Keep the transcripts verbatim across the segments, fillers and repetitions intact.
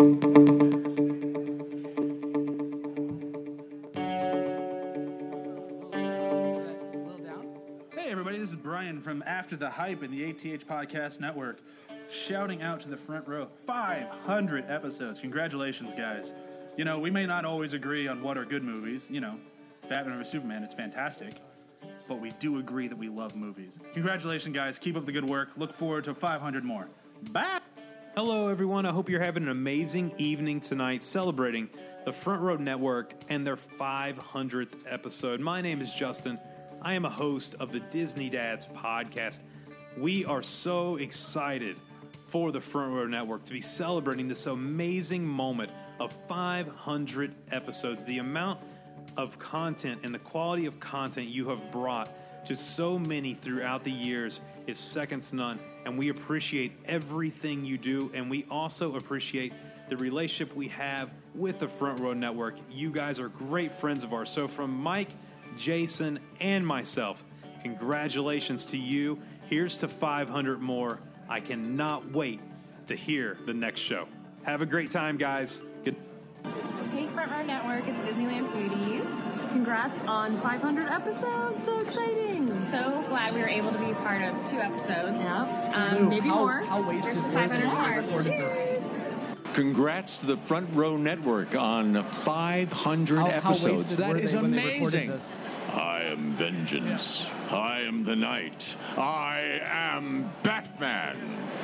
This is Brian from After the Hype and the A T H Podcast Network, shouting out to the front row. five hundred episodes. Congratulations, guys. You know, we may not always agree on what are good movies. You know, Batman versus Superman, it's fantastic. But we do agree that we love movies. Congratulations, guys. Keep up the good work. Look forward to five hundred more. Bye! Hello, everyone. I hope you're having an amazing evening tonight celebrating the Front Row Network and their five hundredth episode. My name is Justin. I am a host of the Disney Dads podcast. We are so excited for the Front Row Network to be celebrating this amazing moment of five hundred episodes. The amount of content and the quality of content you have brought to so many throughout the years is second to none, and we appreciate everything you do, and we also appreciate the relationship we have with the Front Row Network. You guys are great friends of ours. So from Mike, Jason, and myself, congratulations to you. Here's to five hundred more. I cannot wait to hear the next show. Have a great time, guys. Good. Hey, Front Row Network, it's Disneyland Foodies. Congrats on five hundred episodes. So exciting. So glad we were able to be a part of two episodes. Yeah. Um, Ooh, maybe how, more. How wasted Here's to five hundred more. Cheers. Congrats to the Front Row Network on five hundred how, episodes. How that is amazing. I am vengeance. Yeah. I am the night. I am Batman.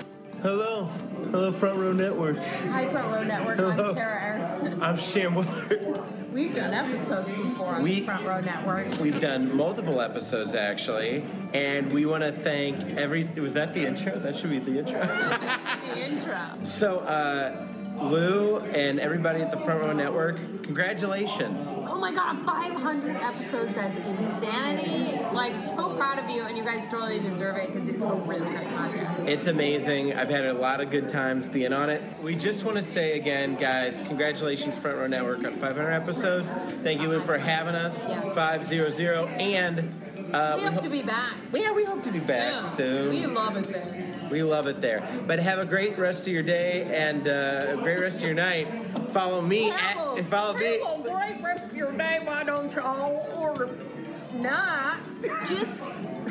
Hello. Hello, Front Row Network. Hi, Front Row Network. Hello. I'm Tara Erickson. I'm Sam Willard. We've done episodes before on we, the Front Row Network. We've done multiple episodes, actually. And we want to thank every... Was that the intro? That should be the intro. The intro. So, uh... Lou and everybody at the Front Row Network, congratulations. Oh my God, five hundred episodes, that's insanity. Like, so proud of you, and you guys totally deserve it because it's a really great podcast. It's amazing. I've had a lot of good times being on it. We just want to say again, guys, congratulations, Front Row Network, on five hundred episodes. Thank you, Lou, for having us. Yes. five hundred, and... Uh, we, we hope ho- to be back. Yeah, we hope to be back soon. We love it there. We love it there. But have a great rest of your day and uh, a great rest of your night. Follow me have at, a, and follow me. Have a great rest of your day, why don't you all? Or not. Just,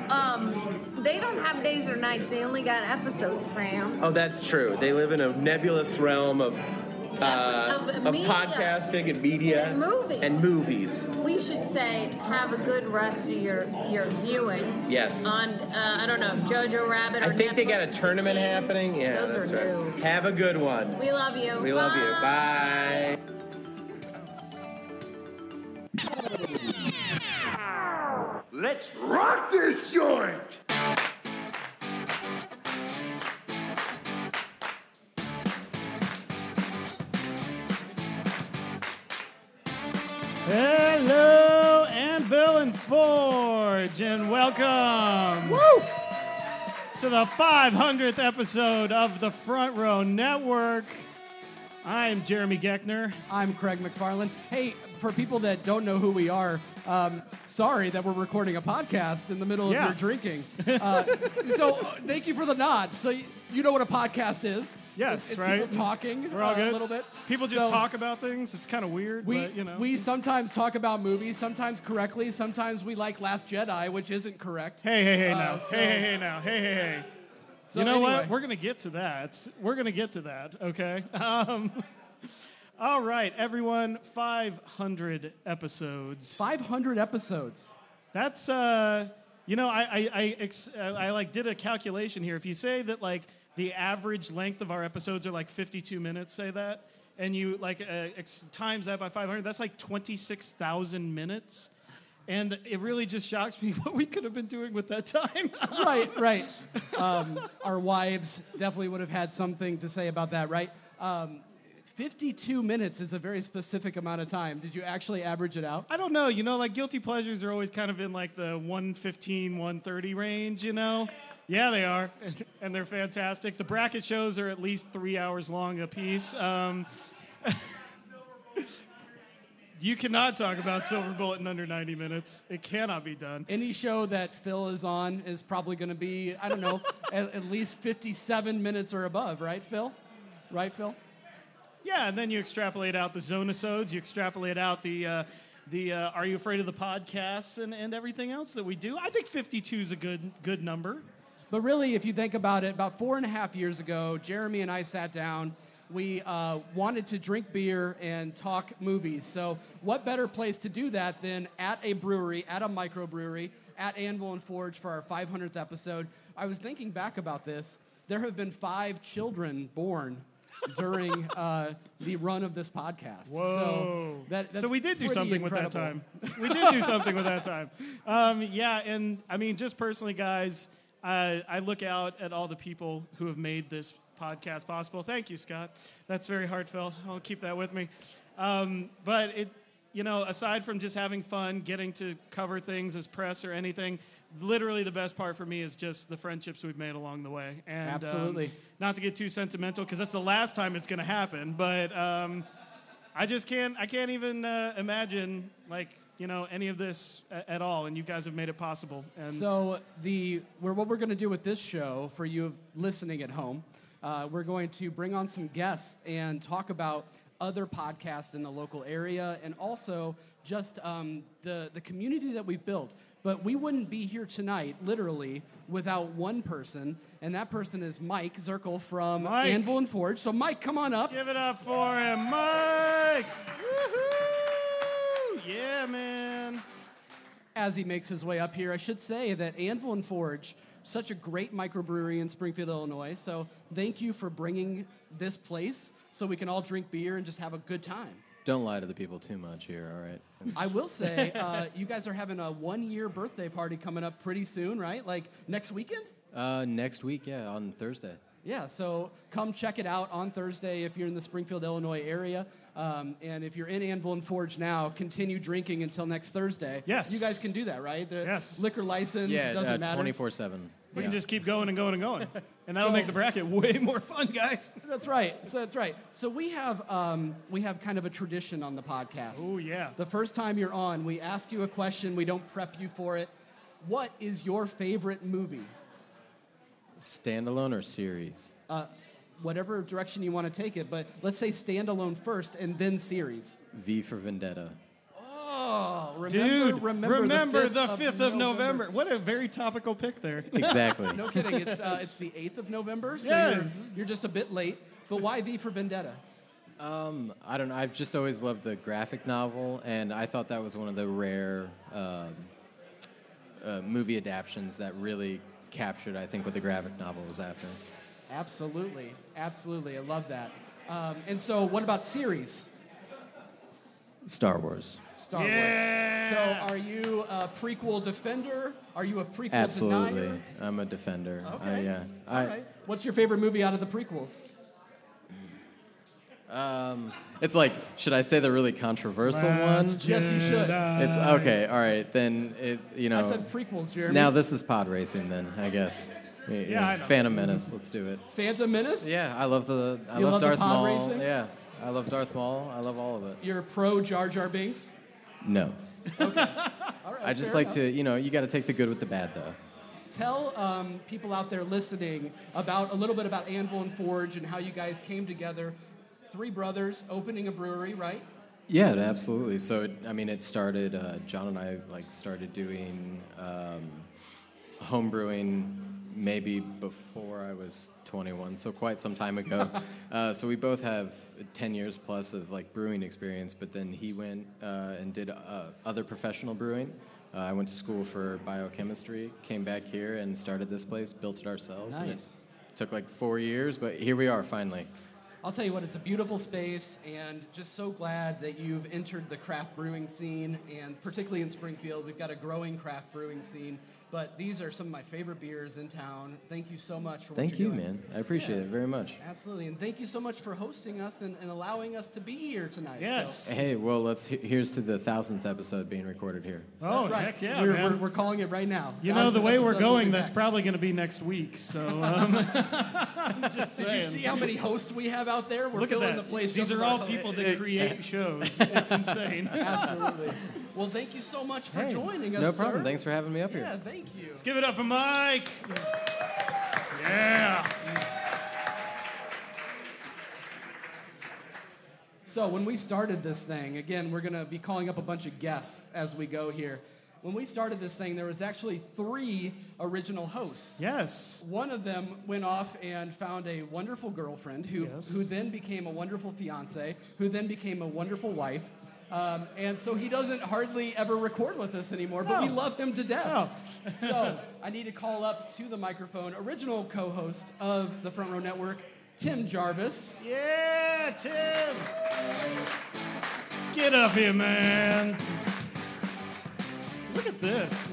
um, they don't have days or nights. They only got episodes, Sam. Oh, that's true. They live in a nebulous realm of Uh, of, of media, podcasting and media and movies. and movies. We should say have a good rest of your, your viewing. Yes. On uh, I don't know Jojo Rabbit. Or I think Netflix they got a tournament happening. Yeah, Those that's are right. new. Have a good one. We love you. We Bye. love you. Bye. Let's rock this joint. Hello, Anvil and Forge, and welcome Woo! to the five hundredth episode of the Front Row Network. I'm Jeremy Geckner. I'm Craig McFarland. Hey, for people that don't know who we are, um, sorry that we're recording a podcast in the middle yeah. of your drinking. Uh, so uh, thank you for the nod. So you, you know what a podcast is. Yes, it's, it's right. People talking We're all uh, good. a little bit. People just so talk about things. It's kind of weird, we, but, you know. We sometimes talk about movies, sometimes correctly, sometimes we like Last Jedi, which isn't correct. Hey, hey, hey, uh, now. so, hey, hey, hey, now. Hey, hey, hey. So you know anyway. what? We're going to get to that. We're going to get to that, okay? Um, all right, everyone, five hundred episodes. five hundred episodes. That's, uh, you know, I, I, I, ex- uh, I, like, did a calculation here. If you say that, like, the average length of our episodes are, like, fifty-two minutes, say that, and you, like, uh, ex- times that by five hundred, that's, like, twenty-six thousand minutes. And it really just shocks me what we could have been doing with that time. right, right. Um, our wives definitely would have had something to say about that, right? Um, fifty-two minutes is a very specific amount of time. Did you actually average it out? I don't know. You know, like, guilty pleasures are always kind of in, like, the one fifteen, one thirty range, you know? Yeah, they are, and they're fantastic. The bracket shows are at least three hours long a piece. Um, you cannot talk about Silver Bullet in under ninety minutes. It cannot be done. Any show that Phil is on is probably going to be, I don't know, at, at least fifty-seven minutes or above, right, Phil? Right, Phil? Yeah, Yeah, and then you extrapolate out the Zonasodes, you extrapolate out the uh, the uh, Are You Afraid of the podcasts and, and everything else that we do. I think fifty-two is a good good number. But really, if you think about it, about four and a half years ago, Jeremy and I sat down. We uh, wanted to drink beer and talk movies. So what better place to do that than at a brewery, at a microbrewery, at Anvil and Forge for our five hundredth episode. I was thinking back about this. There have been five children born during uh, the run of this podcast. Whoa. So, that, that's so we did do pretty something incredible. with that time. We did do something with that time. Um, yeah, and I mean, just personally, guys, uh, I look out at all the people who have made this podcast possible. Thank you, Scott. That's very heartfelt. I'll keep that with me. Um, but it, you know, aside from just having fun, getting to cover things as press or anything, literally the best part for me is just the friendships we've made along the way. And, Absolutely. Um, not to get too sentimental, because that's the last time it's going to happen. But um, I just can't. I can't even uh, imagine like you know any of this a- at all. And you guys have made it possible. And So the we're, what we're going to do with this show for you listening at home, uh, we're going to bring on some guests and talk about other podcasts in the local area and also just um, the, the community that we've built. But we wouldn't be here tonight, literally, without one person, and that person is Mike Zirkle from Mike. Anvil and Forge. So, Mike, come on up. Give it up for him, Mike! Woohoo! Yeah, man. As he makes his way up here, I should say that Anvil and Forge, such a great microbrewery in Springfield, Illinois. So thank you for bringing this place so we can all drink beer and just have a good time. Don't lie to the people too much here, all right? I will say, uh, you guys are having a one-year birthday party coming up pretty soon, right? Like next weekend? Uh, next week, yeah, on Thursday. Yeah, so come check it out on Thursday if you're in the Springfield, Illinois area. Um, and if you're in Anvil and Forge now, continue drinking until next Thursday. Yes. You guys can do that, right? The Yes. liquor license Yeah, doesn't uh, matter. twenty-four seven. We Yeah. can just keep going and going and going. And that'll So- make the bracket way more fun, guys. That's right. So that's right. So we have um, we have kind of a tradition on the podcast. Oh, yeah. The first time you're on, we ask you a question. We don't prep you for it. What is your favorite movie? Standalone or series? Uh, whatever direction you want to take it, but let's say standalone first and then series. V for Vendetta. Oh, remember, Dude, remember, remember the fifth of, of November. November. What a very topical pick there. Exactly. No kidding. It's uh, it's the eighth of November, so Yes. you're, you're just a bit late. But why V for Vendetta? Um, I don't know. I've just always loved the graphic novel, and I thought that was one of the rare um, uh, movie adaptions that really captured, I think, what the graphic novel was after. Absolutely, absolutely. I love that. Um, and so, what about series? Star Wars. Star Yeah. Wars. So, are you a prequel defender? Are you a prequel Absolutely. denier? I'm a defender. Okay. Uh, yeah. All I, right. What's your favorite movie out of the prequels? Um, it's like, should I say the really controversial Last one? Yes, you should. It's okay. All right, then it. You know. I said prequels, Jeremy. Now this is pod racing, then I guess. Y- Yeah, I know. Phantom Menace. Let's do it. Phantom Menace? Yeah, I love the. I You love love the Darth pod Maul. racing? Yeah, I love Darth Maul. I love all of it. You're pro Jar Jar Binks? No, All right, I just fair like enough. to. You know, you got to take the good with the bad, though. Tell um, people out there listening about a little bit about Anvil and Forge and how you guys came together. Three brothers opening a brewery, right? Yeah, absolutely. So, it, I mean, it started. Uh, John and I like started doing um, home brewing maybe before I was twenty-one, so quite some time ago. uh, so we both have ten years plus of like brewing experience. But then he went uh, and did uh, other professional brewing. Uh, I went to school for biochemistry, came back here and started this place, built it ourselves. And it Nice. took like four years, but here we are finally. I'll tell you what, it's a beautiful space, and just so glad that you've entered the craft brewing scene, and particularly in Springfield, we've got a growing craft brewing scene. But these are some of my favorite beers in town. Thank you so much for what Thank you're you, doing. man. I appreciate Yeah. it very much. Absolutely, and thank you so much for hosting us and, and allowing us to be here tonight. Yes. So, Hey, well, let's. he- Here's to the thousandth episode being recorded here. Oh, that's right. heck yeah, we're, man. we're, we're calling it right now. You know, the Thousandth way we're episode, we'll going, be that's back. probably going to be next week. So, um, I'm just Did saying. you see how many hosts we have out there? We're Look at filling that. the place. These just are with all our people hosts. that create shows. It's insane. Absolutely. Well, thank you so much for Hey, joining us. no problem. sir. Thanks for having me up Yeah, here. thank you. Let's give it up for Mike. Yeah. So when we started this thing, again, we're going to be calling up a bunch of guests as we go here. When we started this thing, there was actually three original hosts. Yes. One of them went off and found a wonderful girlfriend who, Yes. who then became a wonderful fiance, who then became a wonderful wife. Um, and so he doesn't hardly ever record with us anymore, but we Oh. love him to death. Oh. So I need to call up to the microphone original co-host of the Front Row Network, Tim Jarvis. Yeah, Tim. Get up here, man. Look at this.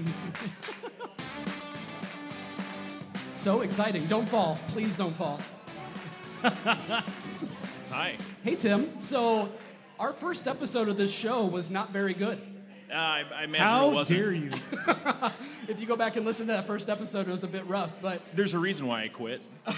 So exciting. Don't fall. Please don't fall. Hi. Hey, Tim. So our first episode of this show was not very good. Uh, I, I imagine How it wasn't. dare you? If you go back and listen to that first episode, it was a bit rough, but There's a reason why I quit.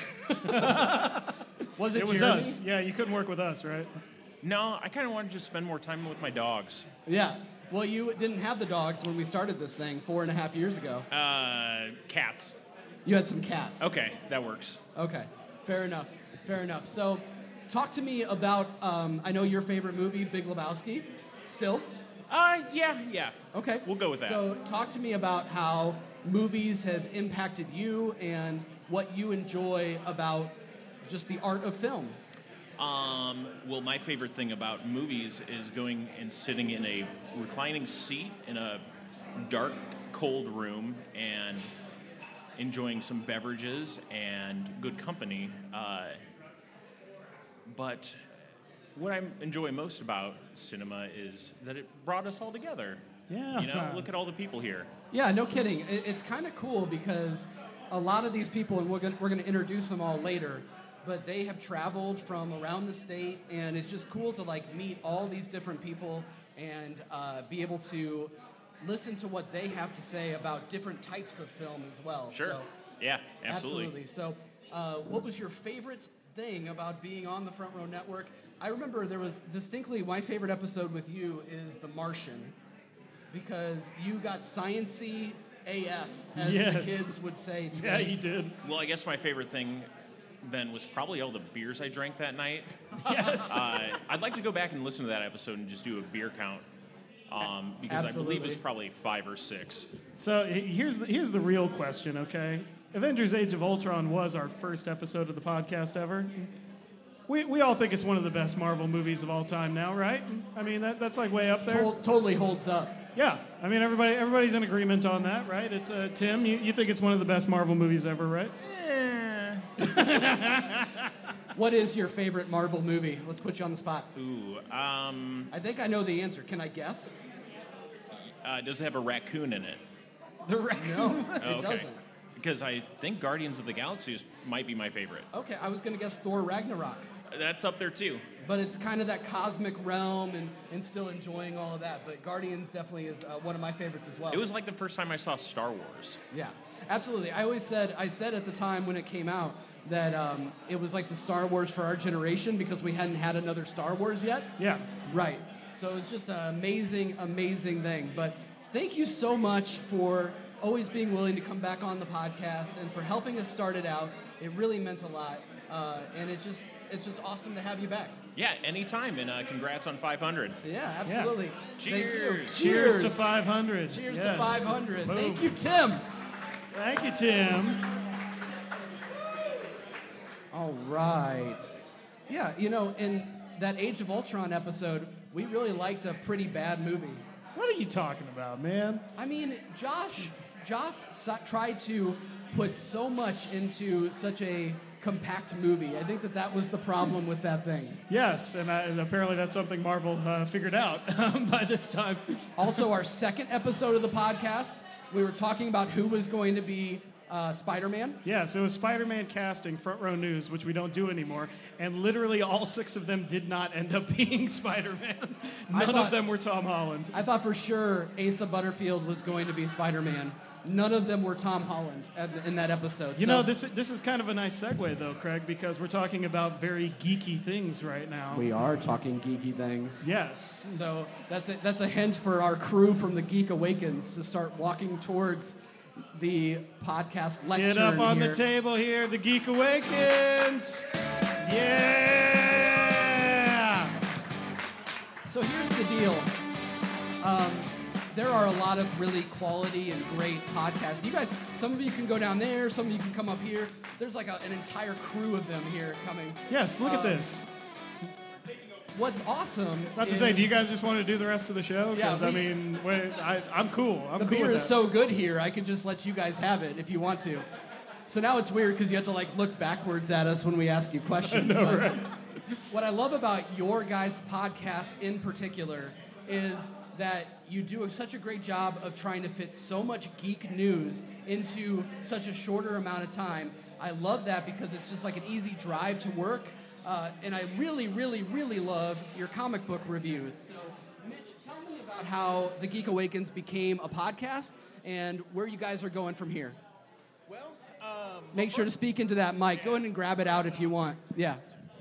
was it, It was Jeremy? us. Yeah, you couldn't work with us, right? No, I kind of wanted to just spend more time with my dogs. Yeah. Well, you didn't have the dogs when we started this thing four and a half years ago. Uh, cats. You had some cats. Okay, that works. Okay. Fair enough. Fair enough. So, talk to me about, um, I know your favorite movie, Big Lebowski, still? Uh, yeah, yeah. Okay. We'll go with that. So, talk to me about how movies have impacted you and what you enjoy about just the art of film. Um, well, my favorite thing about movies is going and sitting in a reclining seat in a dark, cold room and enjoying some beverages and good company. Uh, but what I enjoy most about cinema is that it brought us all together. Yeah. You know, look at all the people here. Yeah, no kidding. It, it's kind of cool because a lot of these people, and we're going we're going to introduce them all later, but they have traveled from around the state, and it's just cool to like meet all these different people and uh, be able to listen to what they have to say about different types of film as well. Sure. So, Yeah, absolutely. absolutely. So, uh, what was your favorite thing about being on the Front Row Network? I remember there was distinctly my favorite episode with you is The Martian, because you got science-y A F, as Yes. the kids would say today. Yeah, you did. Well, I guess my favorite thing then was probably all the beers I drank that night. Yes. Uh, I'd like to go back and listen to that episode and just do a beer count. Um, because I believe Absolutely. it's probably five or six. So he- here's the, here's the real question, okay? Avengers Age of Ultron was our first episode of the podcast ever. We, we all think it's one of the best Marvel movies of all time now, right? I mean, that, that's like way up there. Tol- totally holds up. Yeah, I mean, everybody everybody's in agreement on that, right? It's uh, Tim, you, you think it's one of the best Marvel movies ever, right? What is your favorite Marvel movie? Let's put you on the spot. Ooh, um, I think I know the answer. Can I guess? uh, does it have a raccoon in it? The raccoon. No, it Oh, okay. doesn't. Because I think Guardians of the Galaxy is, might be my favorite. Okay, I was going to guess Thor Ragnarok. That's up there too. But it's kind of that cosmic realm and, and still enjoying all of that. But Guardians definitely is uh, one of my favorites as well. It was like the first time I saw Star Wars. Yeah, absolutely. I always said, I said at the time when it came out that um, it was like the Star Wars for our generation because we hadn't had another Star Wars yet. Yeah. Right. So it's just an amazing, amazing thing. But thank you so much for always being willing to come back on the podcast and for helping us start it out. It really meant a lot. Uh, and it's just it's just awesome to have you back. Yeah, anytime, and uh, congrats on five hundred. Yeah, absolutely. Thank you. Cheers. Cheers to five hundred. Cheers to Yes. five hundred. Boom. Thank you, Tim. Thank you, Tim. All right. Yeah, you know, in that Age of Ultron episode, we really liked a pretty bad movie. What are you talking about, man? I mean, Josh, Josh sa- tried to put so much into such a compact movie. I think that that was the problem with that thing. Yes, and, I, and apparently that's something Marvel uh, figured out by this time. Also, our second episode of the podcast, we were talking about who was going to be uh, Spider-Man. Yeah, so it was Spider-Man casting, Front Row News, which we don't do anymore, and literally all six of them did not end up being Spider-Man. I None thought- of them were Tom Holland. I thought for sure Asa Butterfield was going to be Spider-Man. None of them were Tom Holland at the, in that episode. You So know, this this is kind of a nice segue, though, Craig, because we're talking about very geeky things right now. we are talking geeky things. Yes. So that's a, that's a hint for our crew from the Geek Awakens to start walking towards the podcast lecture. Get up on here. the table here, the Geek Awakens. Yeah. So here's the deal. Um, there are a lot of really quality and great podcasts. You guys, some of you can go down there, some of you can come up here. There's like a, an entire crew of them here coming. Yes, look Um, at this. What's awesome Not to is say, do you guys just want to do the rest of the show? Because, Yeah, I we- mean, wait, I, I'm cool. I'm the cool beer with is that. so good here, I could just let you guys have it if you want to. So now it's weird because you have to like look backwards at us when we ask you questions. I know, but right? What I love about your guys' podcast in particular is that you do such a great job of trying to fit so much geek news into such a shorter amount of time. I love that because it's just like an easy drive to work. Uh, and I really, really, really love your comic book reviews. So, Mitch, tell me about how The Geek Awakens became a podcast and where you guys are going from here. Well, um, Make sure to speak into that mic. Go ahead and grab it out if you want. Yeah.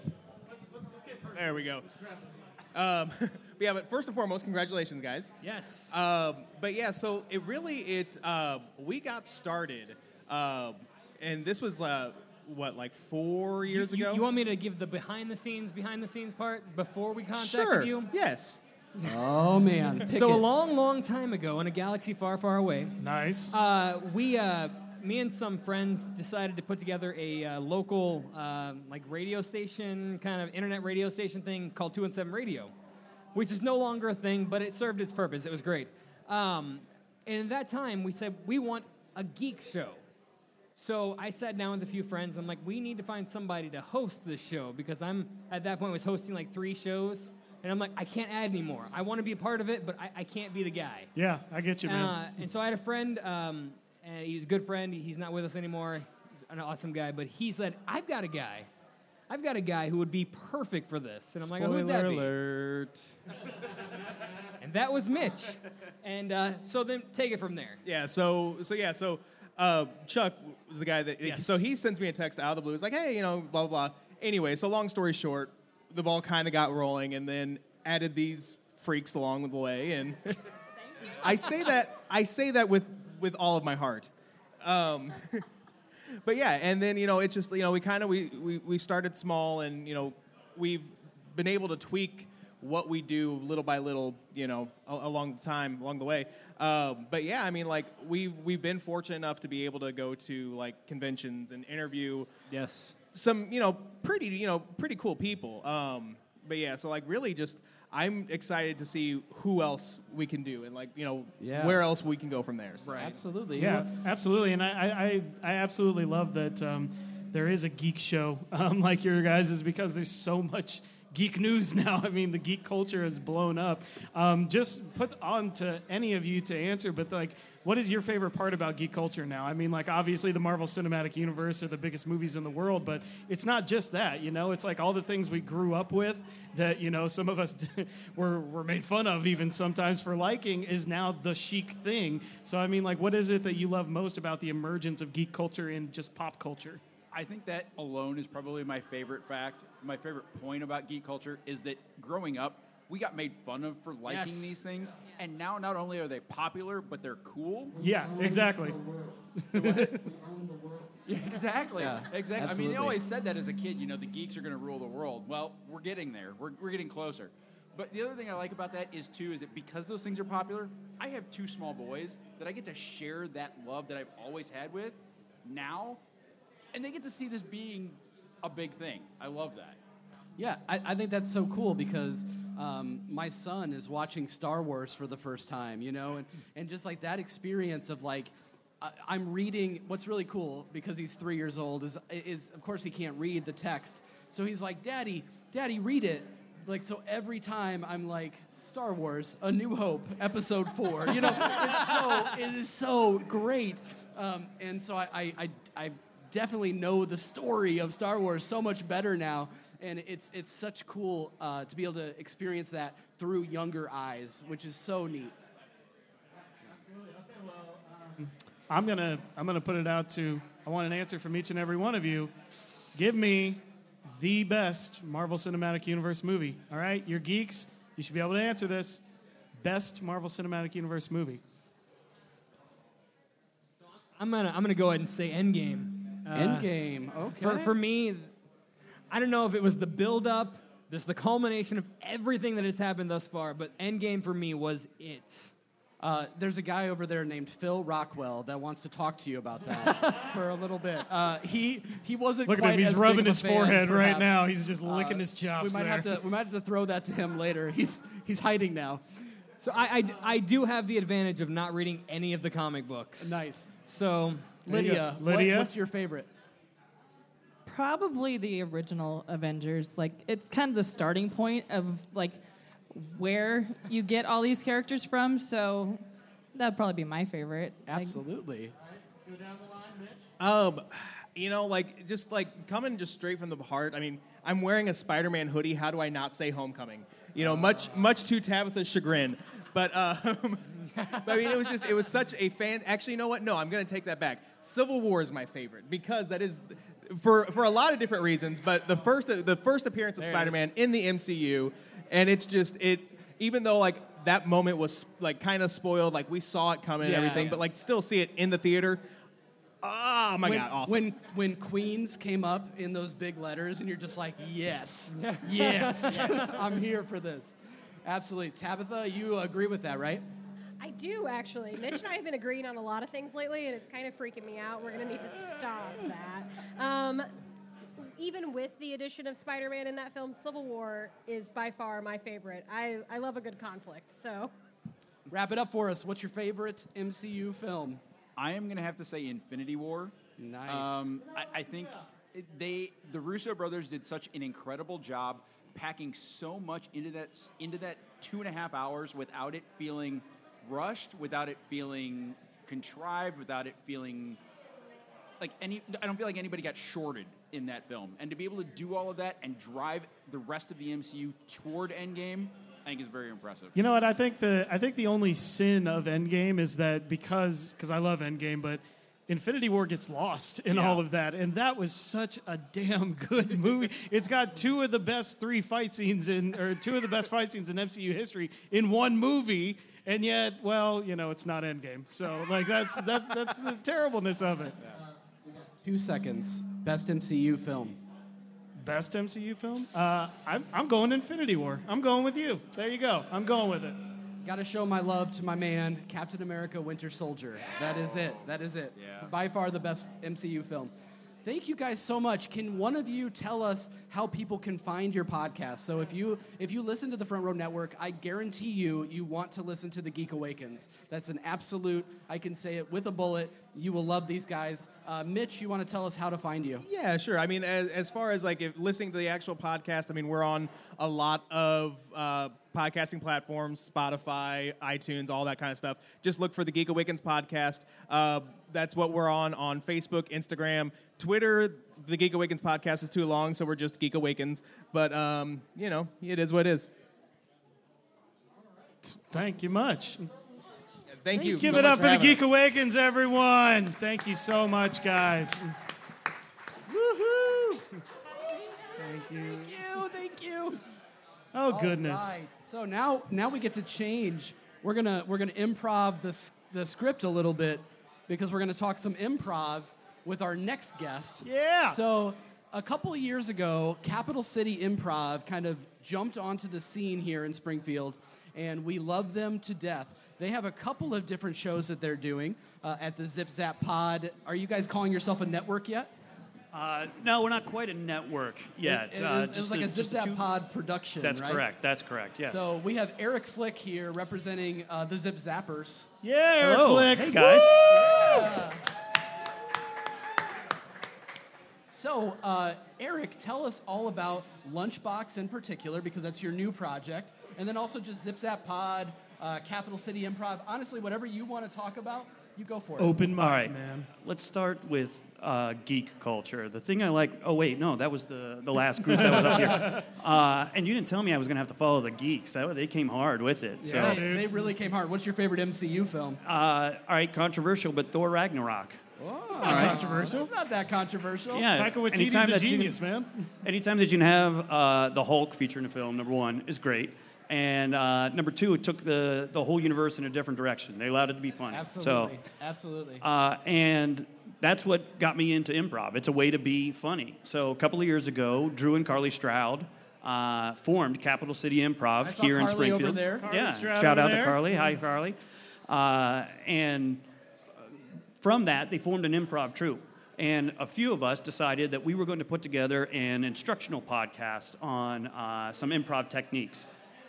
There we go. Um, but yeah, but first and foremost, congratulations, guys. Yes. Um, but yeah, so it really it uh, we got started, um, and this was uh, what like four years you, you- ago. You want me to give the behind the scenes, behind the scenes part before we contacted Sure. you? Yes. Oh man. Pick so it. a long, long time ago, in a galaxy far, far away. Nice. Uh, we, uh, me and some friends, decided to put together a uh, local, uh, like radio station, kind of internet radio station thing called two one seven Radio, which is no longer a thing, but it served its purpose. It was great. Um, and at that time, we said we want a geek show. So I sat down with a few friends. I'm like, we need to find somebody to host this show because I'm at that point was hosting like three shows, and I'm like, I can't add anymore. I want to be a part of it, but I, I can't be the guy. Yeah, I get you, man. Uh, and so I had a friend, um, and he's a good friend. He's not with us anymore. He's an awesome guy, but he said, I've got a guy. I've got a guy who would be perfect for this. And I'm like, oh, who'd that be? alert. And that was Mitch. And uh, so then take it from there. Yeah. So so yeah. So uh, Chuck was the guy that. Yes. So he sends me a text out of the blue. It's like, hey, you know, blah blah blah. Anyway, so long story short, the ball kind of got rolling, and then added these freaks along the way, and I say that I say that with with all of my heart. Um, but yeah, and then you know, it's just you know, we kind of we, we we started small, and you know, we've been able to tweak what we do little by little, you know, a- along the time, along the way. Um, but yeah, I mean, like we've we've been fortunate enough to be able to go to like conventions and interview. Yes. Some, you know, pretty, you know, pretty cool people. Um, but yeah, so like really just, I'm excited to see who else we can do and like, you know, Yeah. where else we can go from there. So. Absolutely. Yeah, absolutely. And I, I, I I absolutely love that um, there is a geek show um, like your guys' because there's so much geek news now. I mean, the geek culture has blown up. Um, just put on to any of you to answer, but like, what is your favorite part about geek culture now? I mean, like, obviously the Marvel Cinematic Universe are the biggest movies in the world, but it's not just that, you know? It's like all the things we grew up with that, you know, some of us were, were made fun of even sometimes for liking is now the chic thing. So, I mean, like, what is it that you love most about the emergence of geek culture in just pop culture? I think that alone is probably my favorite fact. My favorite point about geek culture is that growing up, we got made fun of for liking Yes. these things, and now not only are they popular, but they're cool. Yeah, exactly. Yeah, exactly. Yeah, exactly. I mean, absolutely. they always said that as a kid. You know, the geeks are going to rule the world. Well, we're getting there. We're we're getting closer. But the other thing I like about that is too is that because those things are popular, I have two small boys that I get to share that love that I've always had with now, and they get to see this being a big thing. I love that. Yeah, I, I think that's so cool because um, my son is watching Star Wars for the first time, you know, and, and just like that experience of like, I, I'm reading, what's really cool because he's three years old is, is, of course, he can't read the text. So he's like, Daddy, Daddy, read it. Like, so every time I'm like, Star Wars, A New Hope, Episode four, you know, it's so, it is so great. Um, and so I, I, I, I definitely know the story of Star Wars so much better now. And it's it's such cool uh, to be able to experience that through younger eyes, which is so neat. I'm gonna I'm gonna put it out to I want an answer from each and every one of you. Give me the best Marvel Cinematic Universe movie. All right, you're geeks. You should be able to answer this. Best Marvel Cinematic Universe movie. I'm gonna I'm gonna go ahead and say Endgame. Uh, Endgame, okay. For for me, I don't know if it was the build up this is the culmination of everything that has happened thus far, but Endgame for me was it. Uh, there's a guy over there named Phil Rockwell that wants to talk to you about that for a little bit. Uh, he he wasn't Look at quite him, he's as big rubbing of a his fan, forehead right perhaps. now. He's just licking Uh, his chops We might there. have to we might have to throw that to him later. He's he's hiding now. So I, I, I do have the advantage of not reading any of the comic books. Nice. So Lydia, what- Lydia? what's your favorite? Probably the original Avengers. Like, it's kind of the starting point of, like, where you get all these characters from, so that'd probably be my favorite. Like, Absolutely. Um, you know, like just like coming just straight from the heart. I mean, I'm wearing a Spider-Man hoodie. How do I not say Homecoming? You know, much much to Tabitha's chagrin. But um, but I mean, it was just it was such a fan. Actually, you know what? No, I'm gonna take that back. Civil War is my favorite because that is for for a lot of different reasons. But the first the first appearance of There it Spider-Man in the M C U, and it's just it. Even though like that moment was like kind of spoiled, like we saw it coming and Yeah, everything, yeah. but like still see it in the theater. Oh my when, God, awesome. When when Queens came up in those big letters, and you're just like, yes, yes, I'm here for this. Absolutely. Tabitha, you agree with that, right? I do, actually. Mitch and I have been agreeing on a lot of things lately, and it's kind of freaking me out. We're going to need to stop that. Um, even with the addition of Spider-Man in that film, Civil War is by far my favorite. I, I love a good conflict, so. Wrap it up for us. What's your favorite M C U film? I am going to have to say Infinity War. Nice. Um, I, I think it- they, the Russo brothers, did such an incredible job packing so much into that into that two and a half hours without it feeling rushed, without it feeling contrived, without it feeling like any. I don't feel like anybody got shorted in that film, and to be able to do all of that and drive the rest of the M C U toward Endgame, I think is very impressive. You know what? I think the I think the only sin of Endgame is that because because I love Endgame, but Infinity War gets lost in Yeah. all of that, and that was such a damn good movie. It's got two of the best three fight scenes in, or two of the best fight scenes in M C U history in one movie, and yet, well, you know, it's not Endgame. So like that's that that's the terribleness of it. Two seconds. Best M C U film. Best M C U film? Uh, I'm I'm going Infinity War. I'm going with you. There you go. I'm going with it. Got to show my love to my man, Captain America Winter Soldier. That is it. That is it. Yeah. By far the best M C U film. Thank you guys so much. Can one of you tell us how people can find your podcast? So if you if you listen to the Front Row Network, I guarantee you you want to listen to the Geek Awakens. That's an absolute, I can say it with a bullet. You will love these guys. Uh, Mitch, you want to tell us how to find you? Yeah, sure. I mean, as, as far as like if listening to the actual podcast, I mean, we're on a lot of uh, podcasting platforms, Spotify, iTunes, all that kind of stuff. Just look for the Geek Awakens podcast. Uh, that's what we're on on Facebook, Instagram, Twitter. The Geek Awakens podcast is too long, so we're just Geek Awakens. But, um, you know, it is what it is. Thank you much. Thank you. Give so it much up for the having Geek us. Awakens, everyone. Thank you so much, guys. Woohoo! Thank you. Thank you. Thank you. Oh, All goodness. right. So now, now we get to change. We're gonna we're gonna improv the s- the script a little bit because we're gonna talk some improv with our next guest. Yeah. So a couple of years ago, Capital City Improv kind of jumped onto the scene here in Springfield, and we love them to death. They have a couple of different shows that they're doing uh, at the Zip Zap Pod. Are you guys calling yourself a network yet? Uh, no, we're not quite a network yet. It, it uh, is, it's just like the- a Zip just the Zap two- Pod production, That's right? correct. That's correct. Yes. So we have Eric Flick here representing uh, the Zip Zappers. Yeah, Eric Hello. Flick. Hey, guys. Yeah. So, uh, Eric, tell us all about Lunchbox in particular, because that's your new project, and then also just Zip Zap Pod, uh, Capital City Improv. Honestly, whatever you want to talk about, you go for it. Open mic, All right, man. Let's start with uh, geek culture. The thing I like. Oh wait, no, that was the the last group that was up here. Uh, and you didn't tell me I was going to have to follow the geeks. That, they came hard with it. So, Yeah, they, they really came hard. What's your favorite M C U film? uh, all right, controversial, but Thor Ragnarok. Oh, It's not controversial. It's not that controversial. Yeah, Taika Waititi's anytime a that you genius, can- man. Anytime that you can have uh, the Hulk featured in a film, number one, is great. And uh, number two, it took the, the whole universe in a different direction. They allowed it to be funny. Absolutely. So, Absolutely. uh, and that's what got me into improv. It's a way to be funny. So a couple of years ago, Drew and Carly Stroud uh, formed Capital City Improv I saw here in Carly over Springfield. there. Yeah, Carly Stroud shout over out there. to Carly. Hi, Carly. Uh, and from that, they formed an improv troupe. And a few of us decided that we were going to put together an instructional podcast on uh, some improv techniques.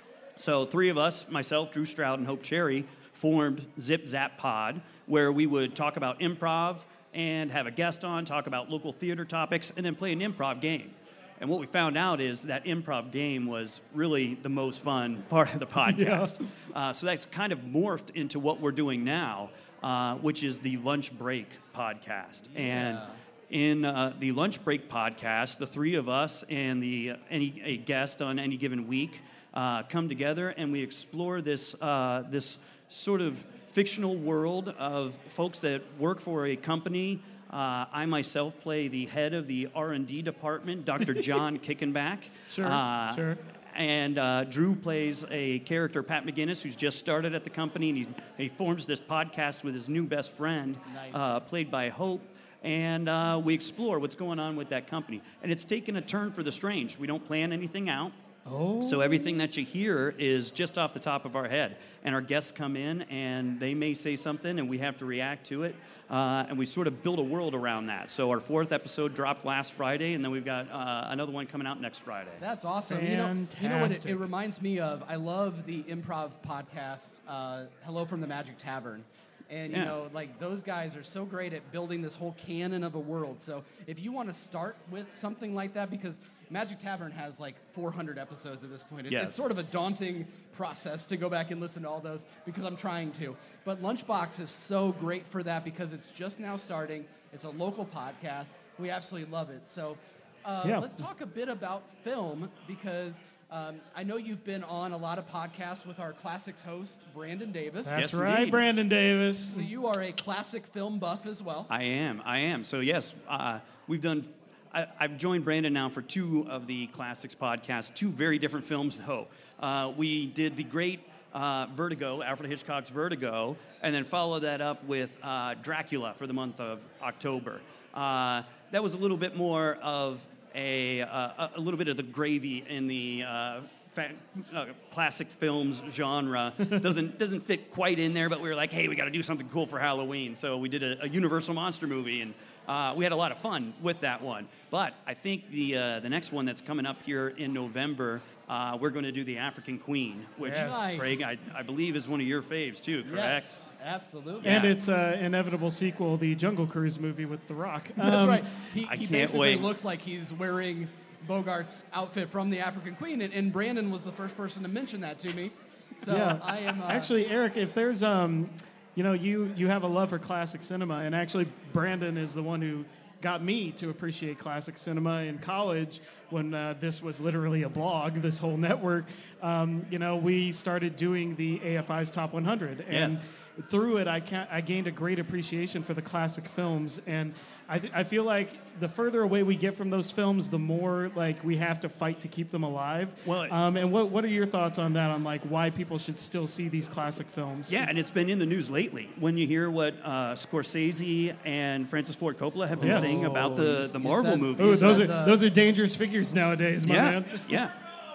So three of us, myself, Drew Stroud, and Hope Cherry, formed Zip Zap Pod, where we would talk about improv and have a guest on, talk about local theater topics, and then play an improv game. And what we found out is that improv game was really the most fun part of the podcast. Yeah. Uh, so that's kind of morphed into what we're doing now, uh, which is the Lunch Break podcast. Yeah. And in uh, the Lunch Break podcast, the three of us and the uh, any a guest on any given week uh, come together, and we explore this uh, this sort of fictional world of folks that work for a company. Uh, I myself play the head of the R and D department, Doctor John Kickenback. Sure, uh, sure. And uh, Drew plays a character, Pat McGinnis, who's just started at the company, and he, he forms this podcast with his new best friend, Nice. uh, played by Hope. And uh, we explore what's going on with that company. And it's taken a turn for the strange. We don't plan anything out. Oh. So everything that you hear is just off the top of our head. And our guests come in, and they may say something, and we have to react to it. Uh, and we sort of build a world around that. So our fourth episode dropped last Friday, and then we've got uh, another one coming out next Friday. That's awesome. You know, you know what it, it reminds me of? I love the improv podcast, uh, Hello from the Magic Tavern. And, you Yeah. know, like, those guys are so great at building this whole canon of a world. So if you want to start with something like that, because Magic Tavern has, like, four hundred episodes at this point. It, Yes. It's sort of a daunting process to go back and listen to all those because I'm trying to. But Lunchbox is so great for that because it's just now starting. It's a local podcast. We absolutely love it. So uh, Yeah. let's talk a bit about film because... Um, I know you've been on a lot of podcasts with our Classics host, Brandon Davis. That's Yes, right, indeed. Brandon Davis. So you are a classic film buff as well. I am. I am. So, yes, uh, we've done... I, I've joined Brandon now for two of the Classics podcasts, two very different films, though. Uh, we did the great uh, Vertigo, Alfred Hitchcock's Vertigo, and then followed that up with uh, Dracula for the month of October. Uh, that was a little bit more of a, uh, a little bit of the gravy in the uh, fa- uh, classic films genre. doesn't doesn't fit quite in there, but we were like, hey, we got to do something cool for Halloween. So we did a, a Universal monster movie, and uh, we had a lot of fun with that one. But I think the uh, the next one that's coming up here in November, uh, we're going to do the African Queen, which, Yes. Nice. Craig, I, I believe is one of your faves too, correct? Yes, absolutely. And Yeah. its uh, inevitable sequel, the Jungle Cruise movie with The Rock. That's Um, right. He, I he can't basically wait. looks like he's wearing Bogart's outfit from the African Queen, and, and Brandon was the first person to mention that to me. So yeah. I am... Uh, Actually, Eric, if there's, um, you know, you, you have a love for classic cinema, and actually Brandon is the one who got me to appreciate classic cinema in college when uh, this was literally a blog, this whole network. Um, you know, we started doing the A F I's Top one hundred. And Yes. through it, I, ca- I gained a great appreciation for the classic films. And I, th- I feel like the further away we get from those films, the more like we have to fight to keep them alive. Well, um, and what, what are your thoughts on that, on like why people should still see these classic films? Yeah, and it's been in the news lately. When you hear what uh, Scorsese and Francis Ford Coppola have been Yes. saying about the, you the Marvel said- movies. Ooh, those are the- those are dangerous figures nowadays, my yeah, man. yeah.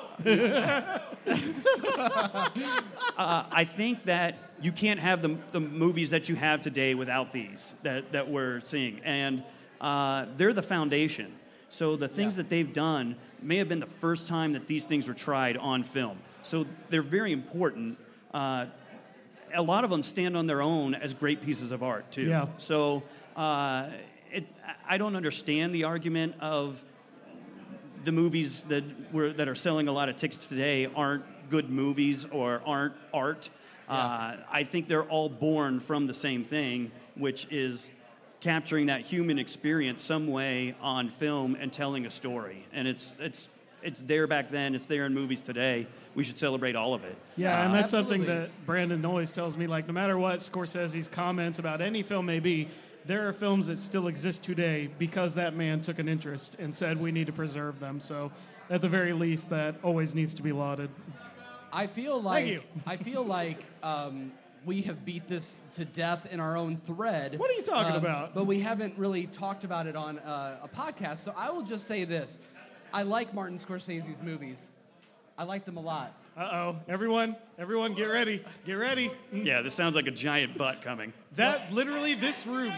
uh, I think that you can't have the, the movies that you have today without these that, that we're seeing. And uh, they're the foundation. So the things Yeah. that they've done may have been the first time that these things were tried on film. So they're very important. Uh, a lot of them stand on their own as great pieces of art, too. Yeah. So uh, it, I don't understand the argument of the movies that were that are selling a lot of tickets today aren't good movies or aren't art. Uh, I think they're all born from the same thing, which is capturing that human experience some way on film and telling a story. And it's it's it's there back then. It's there in movies today. We should celebrate all of it. Yeah, and Uh, that's something absolutely. that Brandon always tells me. Like, no matter what Scorsese's comments about any film may be, there are films that still exist today because that man took an interest and said we need to preserve them. So, at the very least, that always needs to be lauded. I feel like you. I feel like um, we have beat this to death in our own thread. What are you talking um, about? But we haven't really talked about it on uh, a podcast. So I will just say this: I like Martin Scorsese's movies. I like them a lot. Uh-oh. Everyone, everyone get ready. Get ready. Yeah, this sounds like a giant butt coming. That, literally, this room.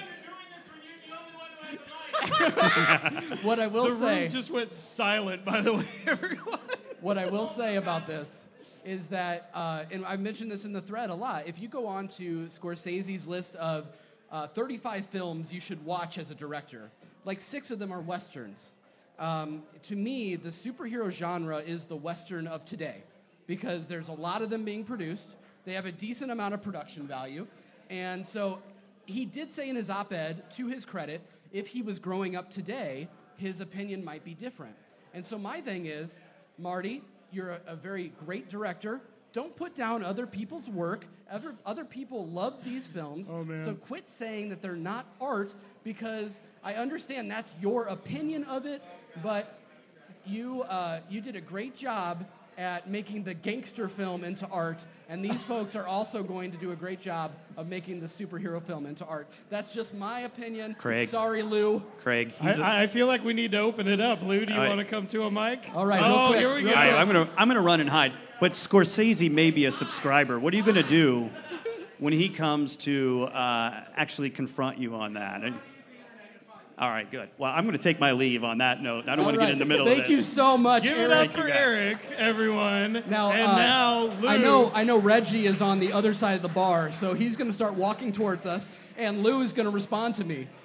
What I will the say... The room just went silent, by the way, everyone. What I will say about this is that, uh, and I've mentioned this in the thread a lot, if you go on to Scorsese's list of uh, thirty-five films you should watch as a director, like six of them are Westerns. Um, to me, the superhero genre is the Western of today because there's a lot of them being produced. They have a decent amount of production value. And so he did say in his op-ed, to his credit, if he was growing up today, his opinion might be different. And so my thing is, Marty, you're a, a very great director. Don't put down other people's work. Other, other people love these films. Oh, man. So quit saying that they're not art because I understand that's your opinion of it, but you uh, you did a great job at making the gangster film into art, and these folks are also going to do a great job of making the superhero film into art. That's just my opinion. Craig. Sorry, Lou. Craig. I, a- I feel like we need to open it up. Lou, do you All right. want to come to a mic? All right, Oh, real quick, here we real go. All right, I'm gonna I'm gonna run and hide. But Scorsese may be a subscriber. What are you gonna do when he comes to uh, actually confront you on that? And, all right, good. Well, I'm going to take my leave on that note. I don't All want to right. get in the middle Thank of this. you so much, Give Eric. it up Thank you, for guys. Eric, everyone. Now, and uh, now, Lou. I know, I know Reggie is on the other side of the bar, so he's going to start walking towards us, and Lou is going to respond to me.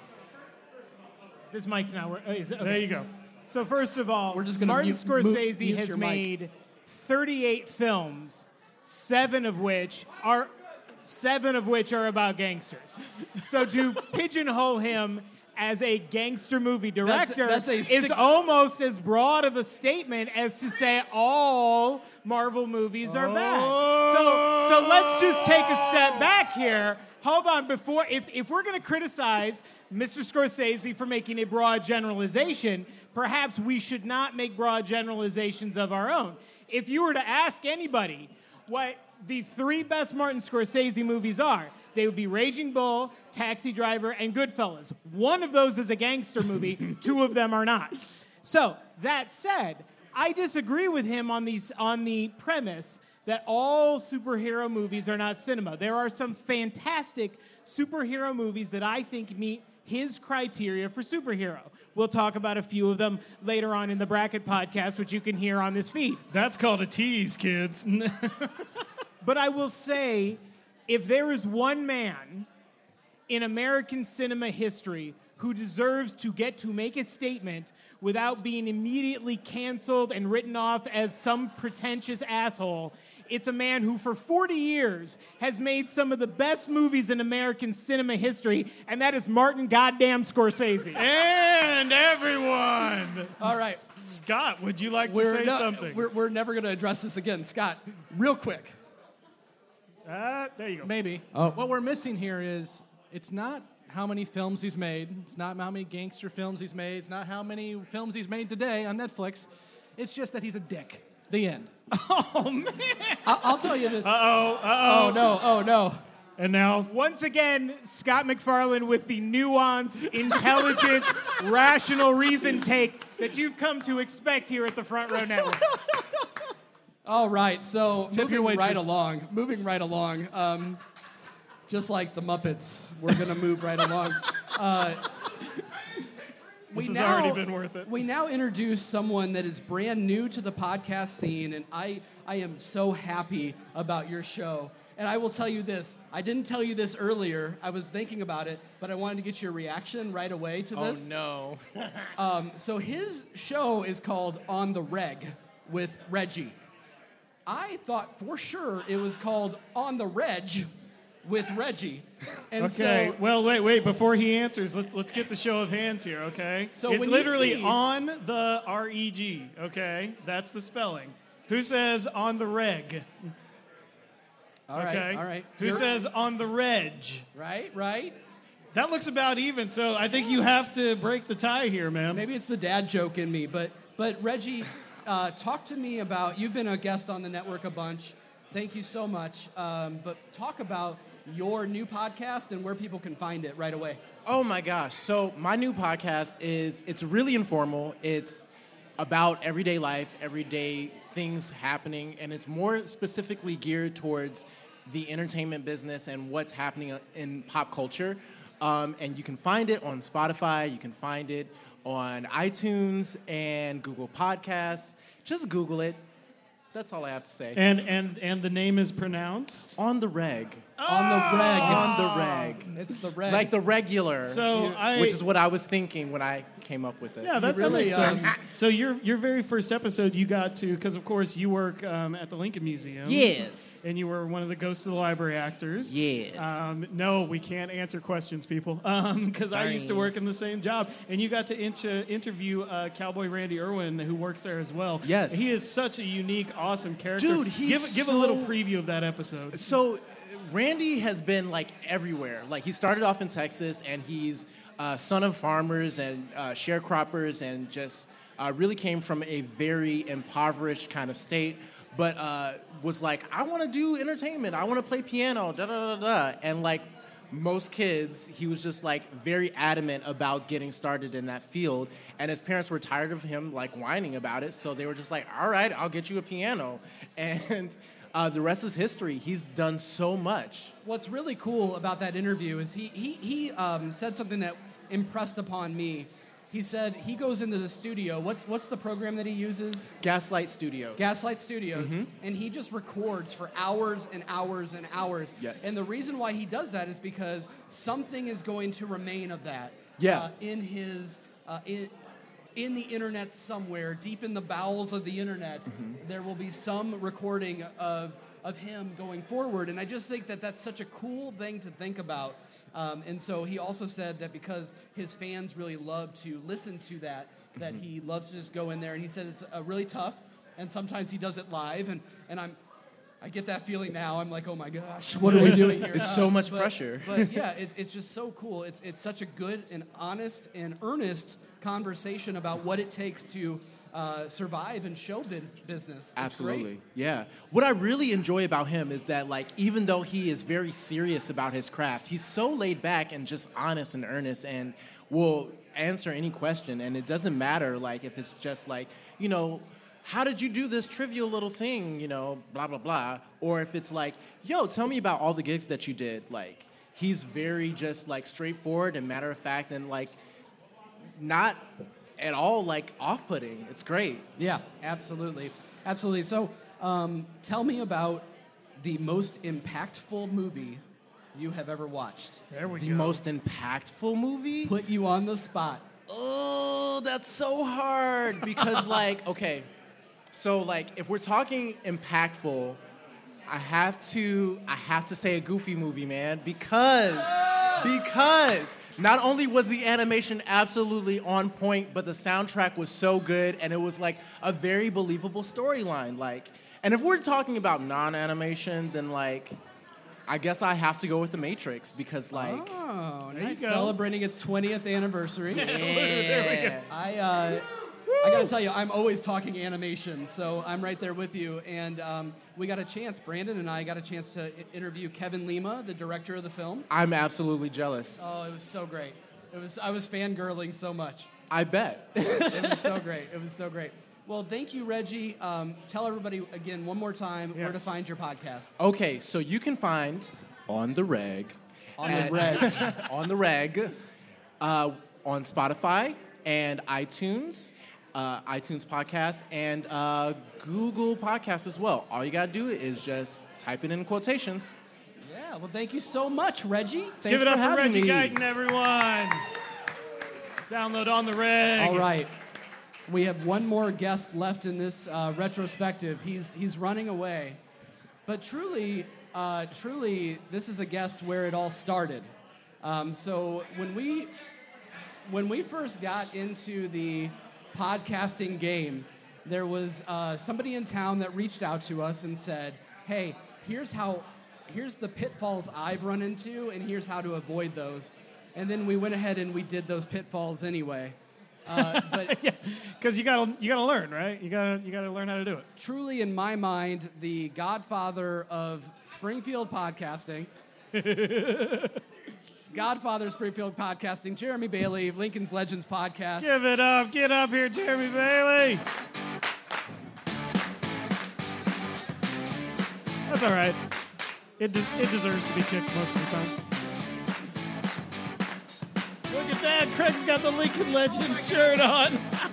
This mic's not working. Okay. There you go. So first of all, We're just gonna Martin mute- Scorsese mute has your mic. made thirty-eight films, seven of which are seven of which are about gangsters. So to pigeonhole him as a gangster movie director that's a is sick- almost as broad of a statement as to say all Marvel movies are bad. So so let's just take a step back here. Hold on, before if, if we're going to criticize Mister Scorsese for making a broad generalization, perhaps we should not make broad generalizations of our own. If you were to ask anybody what the three best Martin Scorsese movies are, they would be Raging Bull, Taxi Driver, and Goodfellas. One of those is a gangster movie. Two of them are not. So, that said, I disagree with him on, these, on the premise that all superhero movies are not cinema. There are some fantastic superhero movies that I think meet his criteria for superhero. We'll talk about a few of them later on in the Bracket podcast, which you can hear on this feed. That's called a tease, kids. But I will say, if there is one man in American cinema history who deserves to get to make a statement without being immediately canceled and written off as some pretentious asshole, it's a man who for forty years has made some of the best movies in American cinema history, and that is Martin goddamn Scorsese. And everyone. All right. Scott, would you like to We're say no- something? We're, we're never going to address this again. Scott, real quick. Uh, there you go. Maybe. Oh. What we're missing here is it's not how many films he's made. It's not how many gangster films he's made. It's not how many films he's made today on Netflix. It's just that he's a dick. The end. Oh, man. I- I'll tell you this. Uh-oh, uh-oh. Oh, no, oh, no. And now, Once again, Scott McFarlane with the nuanced, intelligent, rational reason take that you've come to expect here at the Front Row Network. All right, so Tip your moving right waitress. along, moving right along, um, just like the Muppets, we're gonna move right along. Uh, this has already been worth it. We now introduce someone that is brand new to the podcast scene, and I, I am so happy about your show. And I will tell you this, I didn't tell you this earlier, I was thinking about it, but I wanted to get your reaction right away to Oh, this. no. Um, so his show is called On the Reg with Reggie. I thought for sure it was called On the Reg with Reggie. And okay, so, well, wait, wait. Before he answers, let's, let's get the show of hands here, okay? So it's when you literally see- on the R E G, okay? That's the spelling. Who says on the reg? all right, Okay. all right. Who You're- says on the reg? Right, right. That looks about even, so I think you have to break the tie here, man. Maybe it's the dad joke in me, but but Reggie, uh, talk to me about, you've been a guest on the network a bunch. Thank you so much. Um, but talk about your new podcast and where people can find it right away. Oh my gosh. So my new podcast is, it's really informal. It's about everyday life, everyday things happening, and it's more specifically geared towards the entertainment business and what's happening in pop culture. Um, and you can find it on Spotify, you can find it on iTunes and Google Podcasts. Just Google it. That's all I have to say. And and and the name is pronounced On the Reg. On the reg. On the Reg. It's the reg. Like the regular. So You- I- which is what I was thinking when I came up with it. Yeah, that, that really, makes um, sense. So your your very first episode, you got to, because of course you work um, at the Lincoln Museum. Yes. And you were one of the Ghost of the Library actors. Yes. Um, no, we can't answer questions, people, because I used to Sorry. work in the same job. And you got to inter- interview uh, Cowboy Randy Irwin, who works there as well. Yes. He is such a unique, awesome character. Dude, he's give give so- a little preview of that episode. So, Randy has been like everywhere. Like he started off in Texas, and he's uh, son of farmers and uh, sharecroppers, and just uh, really came from a very impoverished kind of state. But uh, was like, I want to do entertainment. I want to play piano. Da da da da. And like most kids, he was just like very adamant about getting started in that field. And his parents were tired of him like whining about it, so they were just like, all right, I'll get you a piano. And Uh, the rest is history. He's done so much. What's really cool about that interview is he he he um, said something that impressed upon me. He said he goes into the studio. What's what's the program that he uses? Gaslight Studios. Gaslight Studios, Mhm. and he just records for hours and hours and hours. Yes. And the reason why he does that is because something is going to remain of that. Yeah. Uh, in his uh, in. In the internet somewhere, deep in the bowels of the internet, there will be some recording of of him going forward, and I just think that that's such a cool thing to think about. Um, and so he also said that because his fans really love to listen to that, that he loves to just go in there. And he said it's uh, really tough, and sometimes he does it live, and and I'm. I get that feeling now. I'm like, oh my gosh, what are we doing here? It's so much but, pressure. But yeah, it's it's just so cool. It's it's such a good and honest and earnest conversation about what it takes to uh, survive in show biz- business. It's Absolutely. great. Yeah. What I really enjoy about him is that, like, even though he is very serious about his craft, he's so laid back and just honest and earnest and will answer any question. And it doesn't matter, like, if it's just like, you know, how did you do this trivial little thing, you know, blah, blah, blah. Or if it's like, yo, tell me about all the gigs that you did. Like, he's very just, like, straightforward and matter of fact and, like, not at all, like, off-putting. It's great. Yeah, absolutely. Absolutely. So um, tell me about the most impactful movie you have ever watched. There we The most impactful movie? Put you on the spot. Oh, that's so hard because, like, okay, so, like, if we're talking impactful, I have to, I have to say a Goofy movie, man, because, because not only was the animation absolutely on point, but the soundtrack was so good, and it was, like, a very believable storyline, like, and if we're talking about non-animation, then, like, I guess I have to go with The Matrix because, like, Oh, There you nice. go. Celebrating its twentieth anniversary. Yeah. There we go. I, uh, I gotta tell you, I'm always talking animation, so I'm right there with you. And um, we got a chance, Brandon and I got a chance to I- interview Kevin Lima, the director of the film. I'm absolutely jealous. Oh, it was so great. It was I was fangirling so much. I bet. It was so great. It was so great. Well, thank you, Reggie. Um, tell everybody again one more time where to Yes. find your podcast. Okay, so you can find On the Reg. On the at- Reg. on the Reg. Uh, on Spotify and iTunes, uh, iTunes Podcast, and uh, Google Podcasts as well. All you gotta do is just type it in quotations. Yeah, well, thank you so much, Reggie. Let's give it up for Reggie Guyton, everyone. Download On the Reg. All right. We have one more guest left in this uh, retrospective. He's he's running away, but truly, uh, truly, this is a guest where it all started. Um, so when we when we first got into the podcasting game, there was uh, somebody in town that reached out to us and said, "Hey, here's how, here's the pitfalls I've run into, and here's how to avoid those." And then we went ahead and we did those pitfalls anyway. Uh, but because you gotta you gotta learn, right? You gotta you gotta learn how to do it. Truly, in my mind, the godfather of Springfield podcasting. Godfather of Springfield Podcasting, Jeremy Bailey, Lincoln's Legends Podcast. Give it up. Get up here, Jeremy Bailey. That's all right. It, de- it deserves to be kicked most of the time. Look at that. Craig's got the Lincoln Legends shirt on.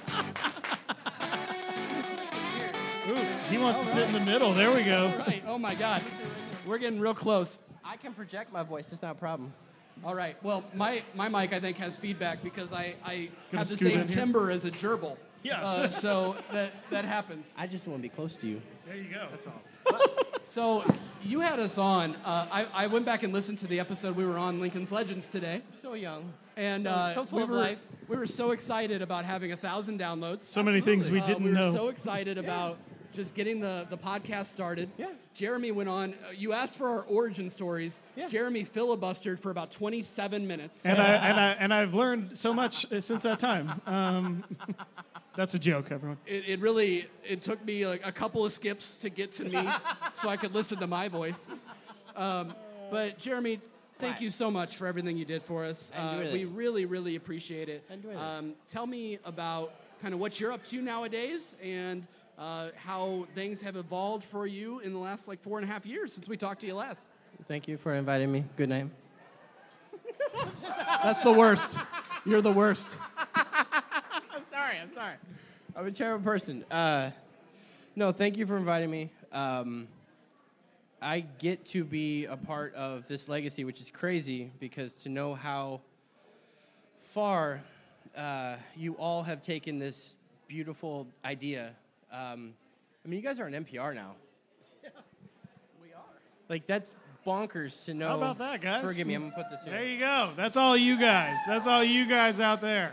Ooh, he wants to sit in the middle. There we go. All right. Oh, my God. We're getting real close. I can project my voice. It's not a problem. All right. Well, my, my mic, I think, has feedback because I, I Gonna have the scoot same in here? timbre as a gerbil. Yeah. Uh, so that, that happens. I just want to be close to you. There you go. That's all. So you had us on. Uh, I, I went back and listened to the episode we were on, Lincoln's Legends, today. So young. And So- uh, so full we, of were, life. we were so excited about having a thousand downloads. So many things we Uh, didn't we were know. so excited about just getting the, the podcast started. Yeah. Jeremy went on. Uh, you asked for our origin stories. Yeah. Jeremy filibustered for about twenty-seven minutes. And I and I and I've learned so much uh, since that time. Um, that's a joke, everyone. It, it really it took me like a couple of skips to get to me, so I could listen to my voice. Um, but Jeremy, thank you so much for everything you did for us. I Uh, enjoyed we it. really, really appreciate it. I enjoyed it. Um, tell me about kind of what you're up to nowadays and uh, how things have evolved for you in the last like four and a half years since we talked to you last. Thank you for inviting me. Good night. That's the worst. You're the worst. I'm sorry. I'm sorry. I'm a terrible person. Uh, no, thank you for inviting me. Um, I get to be a part of this legacy, which is crazy because to know how far uh, you all have taken this beautiful idea. Um, I mean, you guys are on N P R now. Yeah, we are. Like, that's bonkers to know. How about that, guys? Forgive me, I'm going to put this here. There you go. That's all you guys. That's all you guys out there.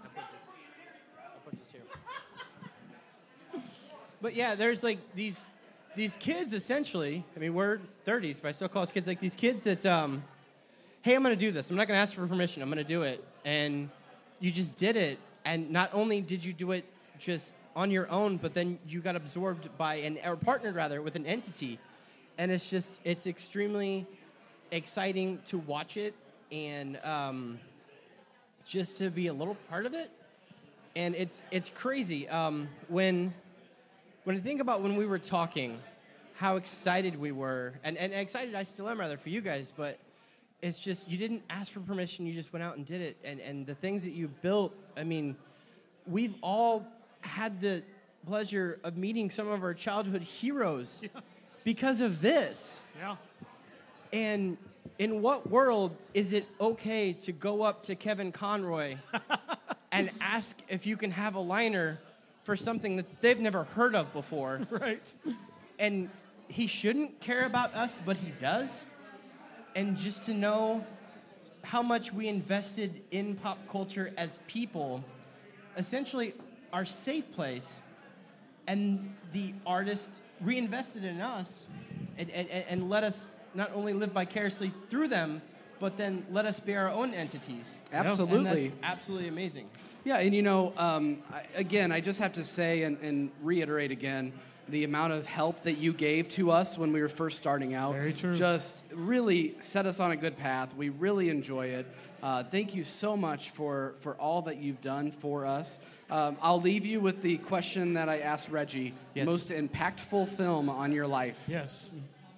But yeah, there's like these these kids essentially. I mean, we're thirties, but I still call us kids. Like these kids that, um, hey, I'm going to do this. I'm not going to ask for permission. I'm going to do it. And you just did it. And not only did you do it just on your own, but then you got absorbed by an, or partnered rather, with an entity. And it's just, it's extremely exciting to watch it and um, just to be a little part of it. And it's it's crazy. Um, when when I think about when we were talking, how excited we were, and, and excited I still am rather for you guys, but it's just, you didn't ask for permission, you just went out and did it. And, and the things that you built, I mean, we've all had the pleasure of meeting some of our childhood heroes yeah. because of this. Yeah. And in what world is it okay to go up to Kevin Conroy and ask if you can have a liner for something that they've never heard of before? Right. And he shouldn't care about us, but he does. And just to know how much we invested in pop culture as people, essentially our safe place, and the artist reinvested in us and, and, and let us not only live vicariously through them, but then let us be our own entities. Absolutely. And that's absolutely amazing. Yeah, and you know, um, I, again, I just have to say and, and reiterate again, the amount of help that you gave to us when we were first starting out Very true. just really set us on a good path. We really enjoy it. Uh, thank you so much for, for all that you've done for us. Um, I'll leave you with the question that I asked Reggie. Yes. Most impactful film on your life. Yes.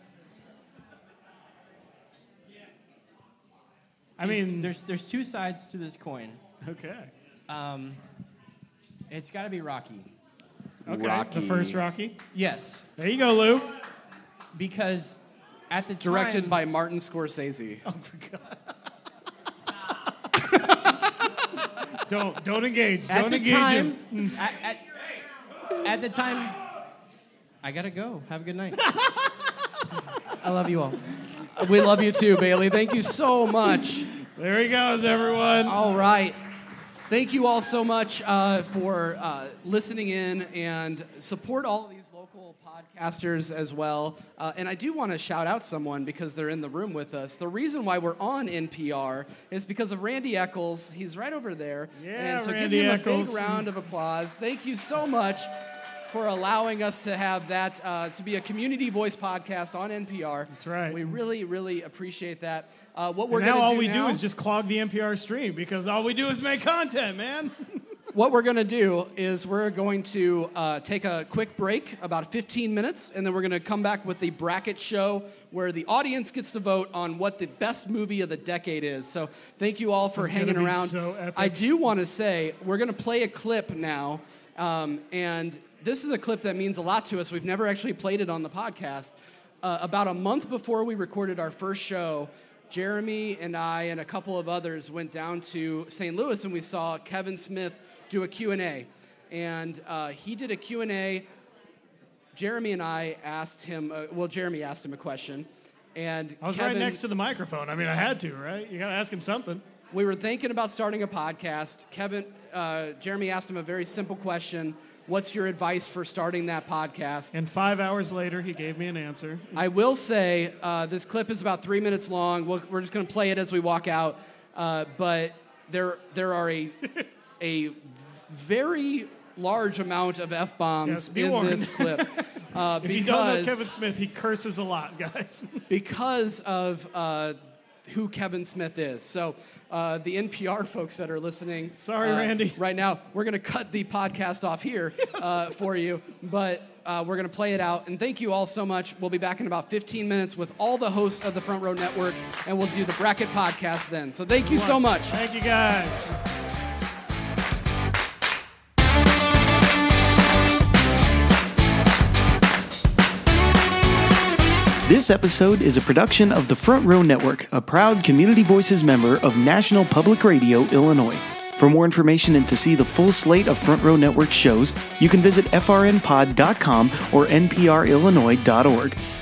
I There's- mean, there's there's two sides to this coin. Okay. Um, it's got to be Rocky. Okay. Rocky. The first Rocky? Yes. There you go, Lou. Because at the Directed time, by Martin Scorsese. Oh, don't don't engage. At don't the engage time, him. at, at, at the time, I gotta go. Have a good night. I love you all. We love you too, Bailey. Thank you so much. There he goes, everyone. All right. Thank you all so much uh, for uh, listening in and support all of these local podcasters as well. Uh, and I do want to shout out someone because they're in the room with us. The reason why we're on N P R is because of Randy Eccles. He's right over there. Yeah, and so Randy give him Eccles. a big round of applause. Thank you so much for allowing us to have that, uh, to be a community voice podcast on N P R. That's right. We really, really appreciate that. Uh, what we're And now going to all do we now, do is just clog the N P R stream because all we do is make content, man. what we're going to do is we're going to uh, take a quick break, about fifteen minutes, and then we're going to come back with the bracket show where the audience gets to vote on what the best movie of the decade is. So thank you all This for is gonna hanging be around. so epic. I do want to say we're going to play a clip now, um, and this is a clip that means a lot to us. We've never actually played it on the podcast. Uh, about a month before we recorded our first show, Jeremy and I and a couple of others went down to Saint Louis and we saw Kevin Smith do a Q and A. And uh, he did a Q and A. Jeremy and I asked him, uh, well, Jeremy asked him a question. And I was Kevin, right next to the microphone. I mean, I had to, right? You got to ask him something. We were thinking about starting a podcast. Kevin, uh, Jeremy asked him a very simple question. What's your advice for starting that podcast? And five hours later, he gave me an answer. I will say uh, this clip is about three minutes long. We'll, we're just going to play it as we walk out. Uh, but there, there are a, a very large amount of F-bombs Yes, be in warned. this clip. Uh, if because, you don't know Kevin Smith, he curses a lot, guys. because of uh, who Kevin Smith is. So uh, the N P R folks that are listening, Sorry, uh, Randy. right now, we're going to cut the podcast off here uh, for you, but uh, we're going to play it out. And thank you all so much. We'll be back in about fifteen minutes with all the hosts of the Front Row Network, and we'll do the bracket podcast then. So thank you so much. Thank you, guys. This episode is a production of the Front Row Network, a proud Community Voices member of National Public Radio, Illinois. For more information and to see the full slate of Front Row Network shows, you can visit f r n pod dot com or n p r illinois dot org.